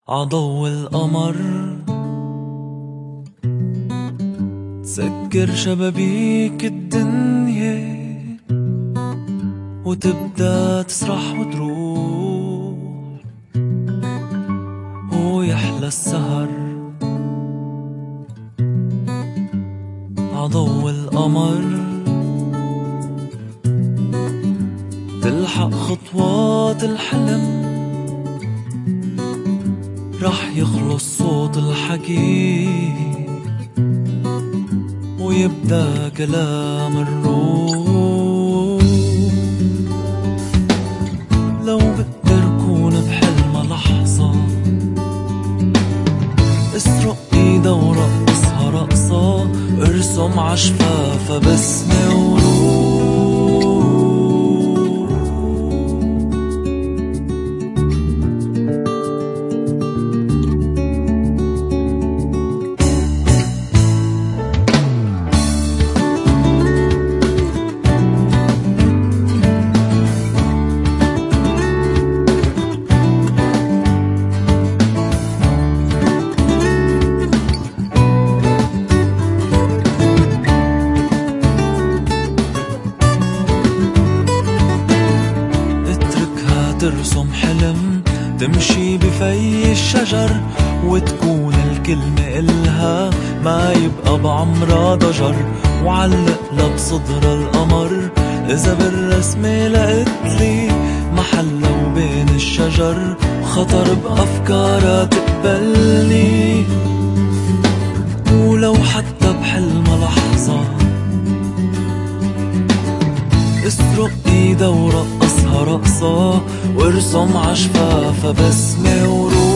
عضو القمر تسكر شبابيك الدنيا وتبدأ تسرح وتروح ويحلى السهر. عضو القمر تلحق خطوات الحلم، رح يخلص صوت الحكي ويبدأ كلام الروح. لو بقدر كون بحلمة لحظة، اسرق ايدها ورقصها رقصة، ارسم عشفافها بسمة وروح. ترسم حلم تمشي بفي الشجر، وتكون الكلمة إلها ما يبقى بعمرها ضجر. وعلقلها بصدر القمر إذا بالرسمة لقتلي محلها وبين الشجر، وخطر بأفكارها تقبلني. ولو حتى بحلمها لحظة، اسرق ايدها ورقصها رقصة، وارسم عشفافها بسمة وروح.